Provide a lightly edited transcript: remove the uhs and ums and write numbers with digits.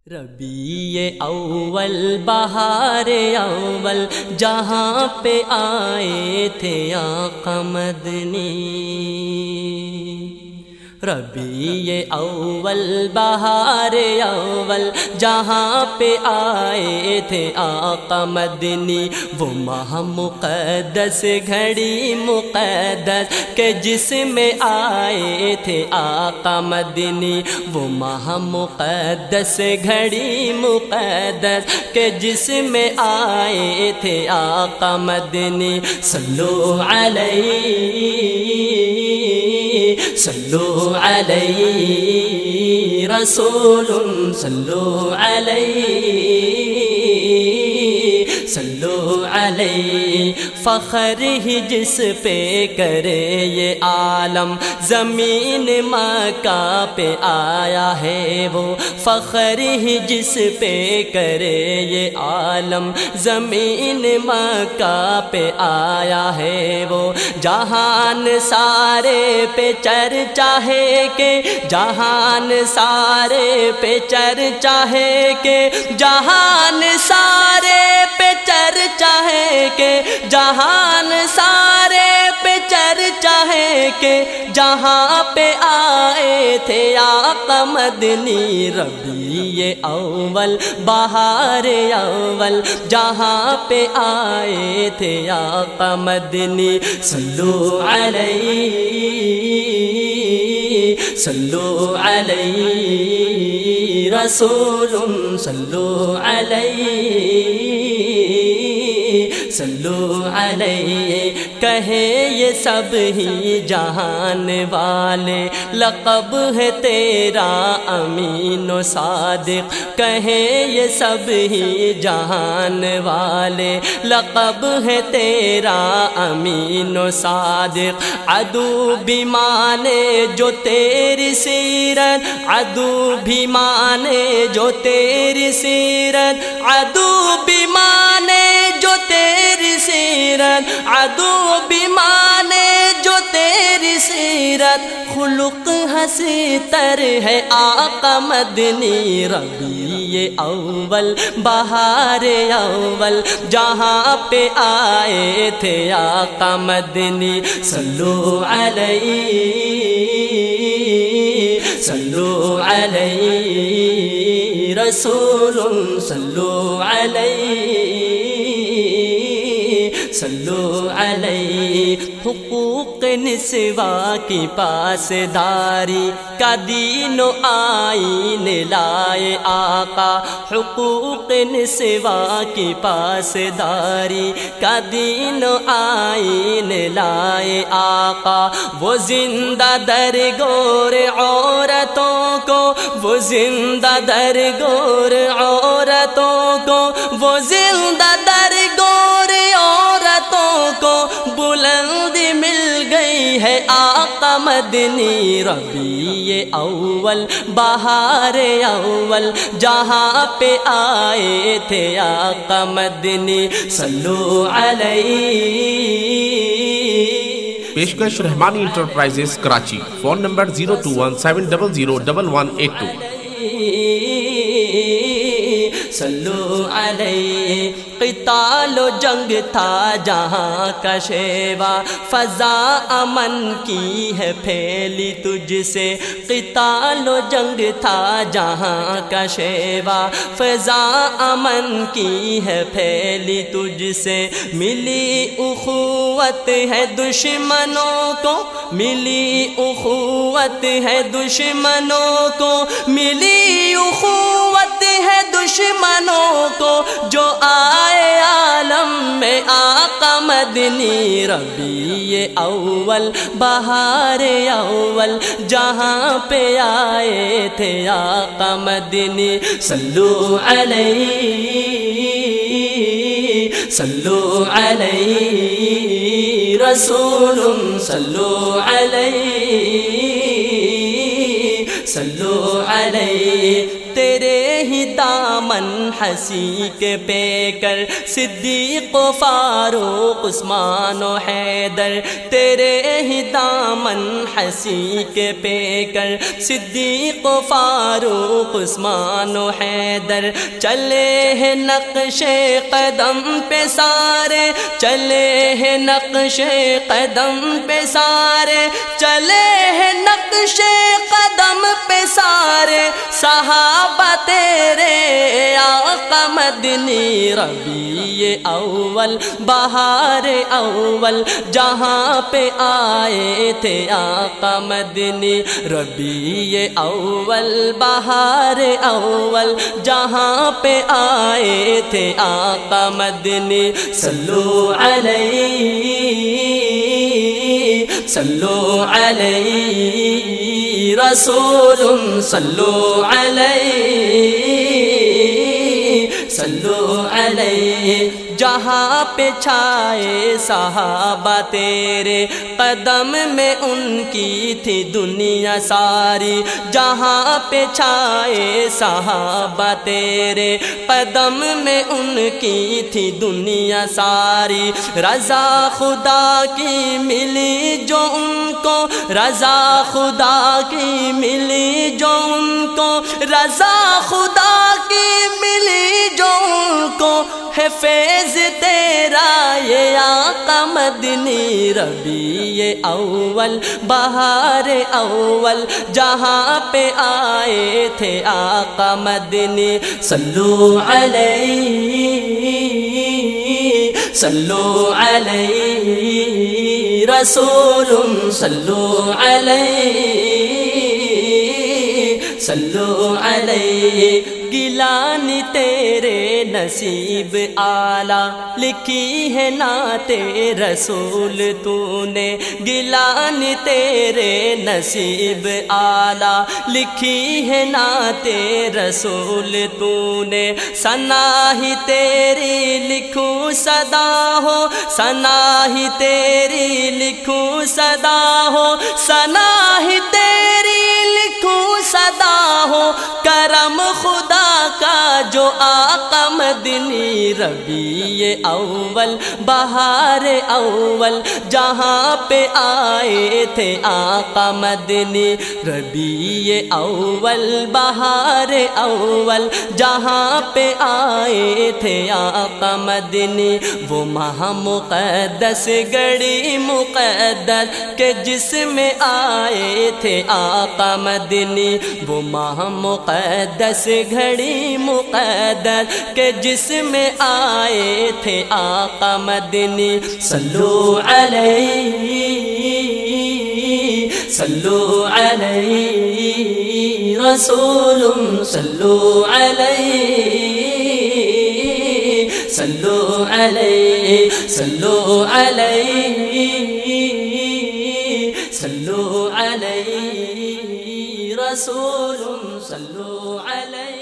ربیع اول بہار اول جہاں پہ آئے تھے آقا مدنی، ربیع اول بہار اول جہاں پہ آئے تھے آقا مدنی، وہ ماہ مقدس گھڑی مقدس کہ جس میں آئے تھے آقا مدنی، وہ ماہ مقدس گھڑی مقدس کہ جس میں آئے تھے آقا مدنی، صلو علیہ صلو علیہ رسول صلو علیہ صلو علیہ، فخر ہی جس پہ کرے یہ عالم زمین مکہ پہ آیا ہے وہ، فخر ہی جس پہ کرے یہ عالم زمین مکہ پہ آیا ہے وہ، جہان سارے پہ چرچا ہے کہ جہان سارے پہ چرچا ہے کہ جہان سارے پہ چرچا ہے کہ جہان سارے پہ چرچا ہے کہ جہاں پہ آئے تھے آقا مدنی، ربیع اول بہار اول جہاں پہ آئے تھے آقا مدنی، صلو علیہ صلو علیہ رسول صلو علیہ صلو علیہ، کہے یہ سب ہی جہان والے لقب ہے تیرا امین و صادق، کہے یہ سب ہی جہان والے لقب ہے تیرا امین و صادق، عدو بھی مانے جو تیری سیرت، عدو بھی مانے جو تیری سیرت، عدو بھی مانے جو تیری سیرت، عدو بھی مانے جو تیری سیرت، خلق حسی تر ہے آقا مدنی، ربیع اول بہار اول جہاں پہ آئے تھے آقا مدنی، صلو علیہ صلو علیہ رسول صلو علیہ صلو علیہ، حقوق نسواں کی پاسداری کا دین و آئین لائے آقا، حقوق نسواں کی پاسداری کا دین و آئین لائے آقا، وہ زندہ درگور عورتوں کو، وہ زندہ درگور عورتوں کو، وہ زندہ درگور عورتوں کو بلندی مل گئی ہے آقا مدنی، ربیع اول بہار اول جہاں پہ آئے تھے آقا مدنی، صلو علیہ۔ پیشکش Rahmani enterprises Karachi, phone number 02170011182۔ صلو علیہ، قتال و جنگ تھا جہاں کا شیوا، فضا امن کی ہے پھیلی تجھ سے، قتال و جنگ تھا جہاں کا شیوا، فضا امن کی ہے پھیلی تجھ سے، ملی اخوت ہے دشمنوں کو، ملی اخوت ہے دشمنوں کو، ملی اخوت ہے دشمنوں کو، جو آئے عالم میں آقا مدنی، ربیع اول بہار اول جہاں پہ آئے تھے آقا مدنی، صلو علیہ صلو علیہ رسول صلو علیہ صلو علیہ، تیرے ہی دامن ہنسی کے پے کر صدیق و فاروق عثمان و حیدر، تیرے ہی دامن ہنسی کے پے کر صدیق و فاروق عثمان و حیدر، چلے ہیں نقش قدم پہ سارے، چلے ہیں نقش قدم پہ سارے، چلے ہیں نقش قدم پہ سارے، صحابہ تیرے آقا مدنی، ربیع اول بہار اول جہاں پہ آئے تھے آقا مدنی، ربیع اول بہار اول جہاں پہ آئے تھے آقا مدنی، صلو علیہ صلو علیہ رسول صلو علیہ صلو علیہ، جہاں پہ چھائے صحابہ تیرے قدم میں ان کی تھی دنیا ساری، جہاں پہ چھائے صحابہ تیرے قدم میں ان کی تھی دنیا ساری، رضا خدا کی ملی جو ان کو، رضا خدا کی ملی جو ان کو، رضا خدا کی ملی جو ان کو، ہے فیض تیرا یہ آقا مدنی، ربیع اول بہار اول جہاں پہ آئے تھے آقا مدنی، صلو علیہ صلو علیہ رسول صلو علیہ صلو علیہ، گیلانی تیرے نصیب اعلیٰ لکھی ہے نعت رسول تو نے، گیلانی تیرے نصیب اعلیٰ لکھی ہے نعت رسول تو نے، ثنا ہی تیری لکھوں صدا ہو، ثنا ہی تیری لکھوں صدا ہو، ثنا ہی تیری لکھوں صدا ہو، کرم خدا کا جو آقا مدنی، ربیع اول بہار اول جہاں پہ آئے تھے آقا مدنی، ربیع اول بہار اول جہاں پہ آئے تھے آقا مدنی، وہ ماہ مقدس گھڑی مقدس کہ جس میں آئے تھے آقا مدنی، وہ ماہ مقدس گھڑی مقدس کہ جس میں آئے تھے آقا مدنی، صلو علیہ صلو علیہ رسول صلو علیہ صلو علیہ صلو علیہ صلو علیہ رسول صلو علیہ